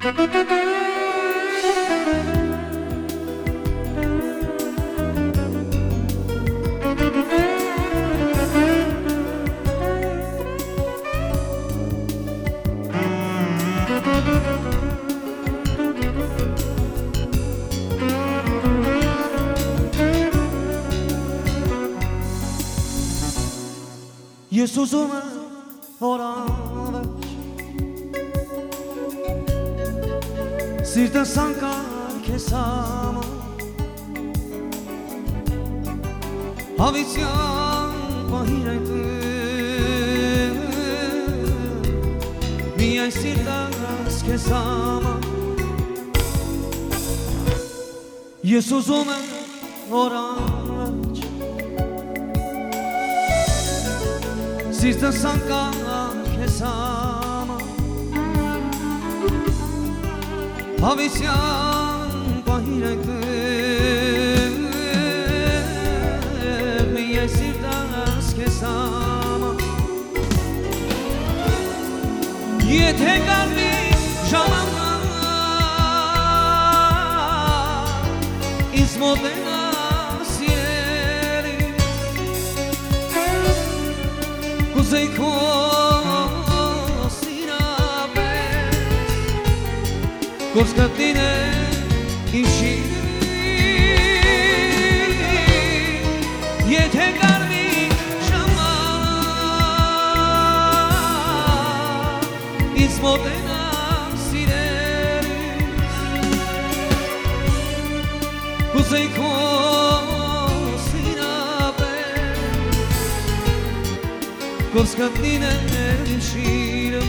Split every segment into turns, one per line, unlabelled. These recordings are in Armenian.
Ես ուզում եմ հորանվեջ Սիրտս անկար քեզ համար Հավիտյան պահիր այդտեղ Միայն սիրտս քեզ համար Ես ուզում եմ հորանվեջ Սիրտս անկար քեզ համար Հավիտյան պահիր այդտեղ Միայն սիրտս քեզ համար Եթե գալվի ժամանակ Ինձ մոտենա Կուզեի քո սիրապես Գործ գտնին է իմ շիրին Եթե գարվի ժամանակ Ինձ մոտենա սիրելիս Կուզեի քո Գործ գտնին է իմ շիրին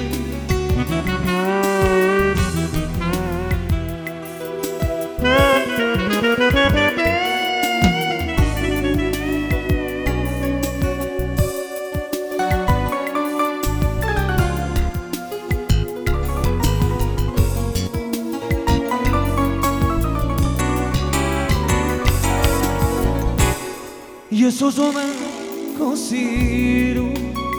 Ես ուզում եմ քո սիրուն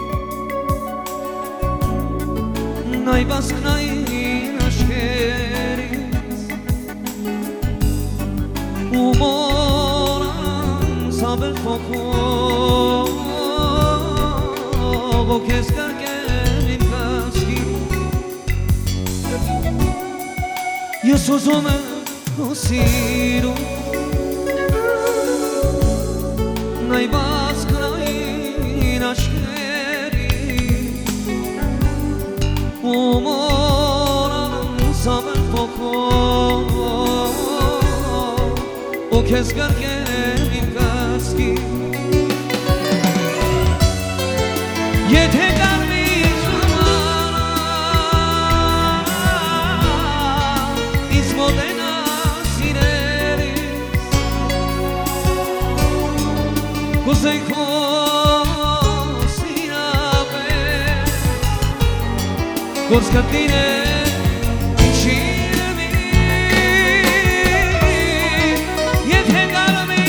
Նայ բասկնային աշկերից ու մորան սաբել փոխով ու քեզ կրկել իմ կասկի Ես ուզում եմ քո սիրուն Նայ բասկնային աշկերից Moran sabel fokov O kez garken in kaski Yete garmi zamana Izmodena sineris Kuzey ko Գործ գտնին է իմ շիրին Եթե գալվի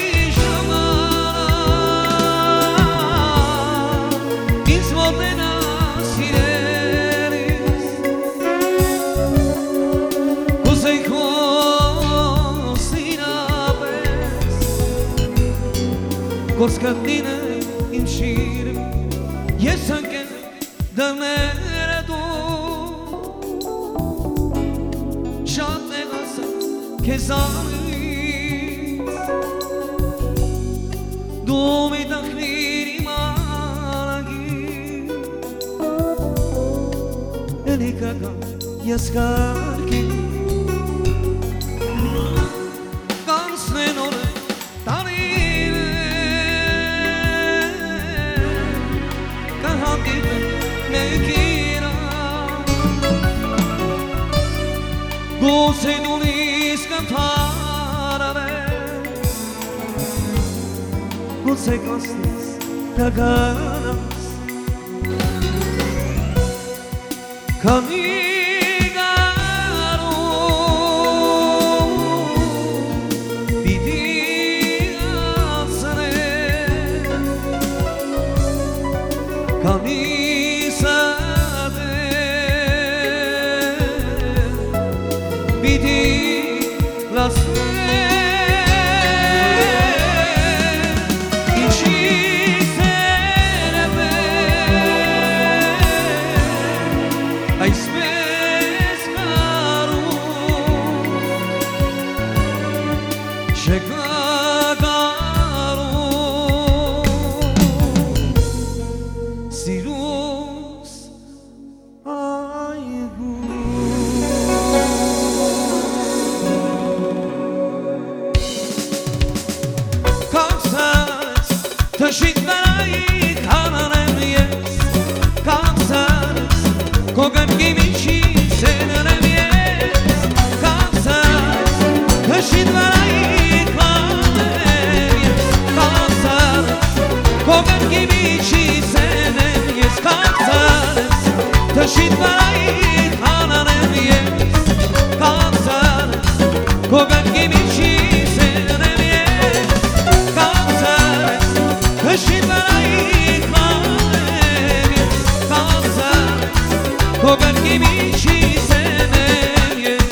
ժամանակ Ինձ մոտենա սիրելիս Կուզեի քո սիրապես Գործ գտնին է իմ շիրին Ես ընկել դներ Քեզ անից Դու մի տխրիր իմ արագին Էլի կգամ ես կարգին Կանցնեն օրեր տարիներ Կհանդիպեն մեկ իրար Գուցե նույնիսկ Գուցե կասնես կգանաս Քանի գարուն պիտի անցնես Քանի սատեր vidi la sera ci sarebbe ai spescaru cegagaru sirus aigu Kansas taşıtları kananem yes Kansas kogan gimici senenem yes Kansas taşıtları kananem yes Kansas kogan gimici senenem yes Kansas taşıtları kananem yes Kansas kogan gimici senenem yes Kansas taşıtları kananem yes Kansas kogan gimici senenem yes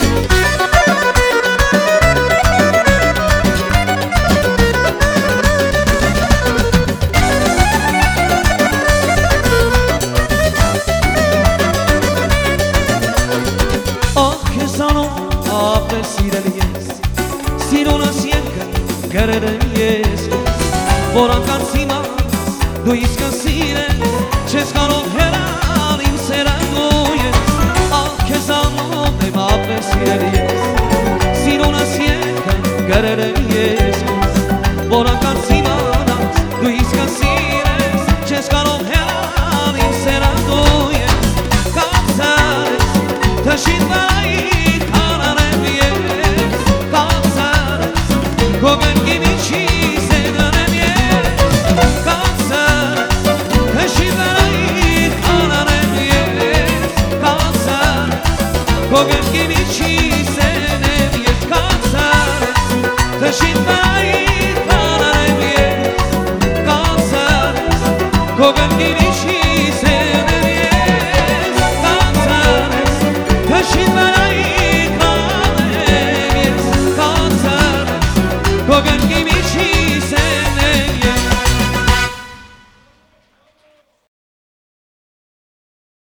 Oh, che sono a pressire yes Si non asienka kereden yes Voran kansima do iskasine Ceskano heralim serando yes Oh, che sono a pressire yes Si non asienka kereden yes Voran kansima do iskasine Ceskano heralim serando yes Kansas taşıtmayı kananem yes Kansas kogan gimici senenem yes Kansas taşıtmayı kananem yes Kansas kogan gimici senenem yes Kansas taşıtmayı kananem yes Kansas kogan gimici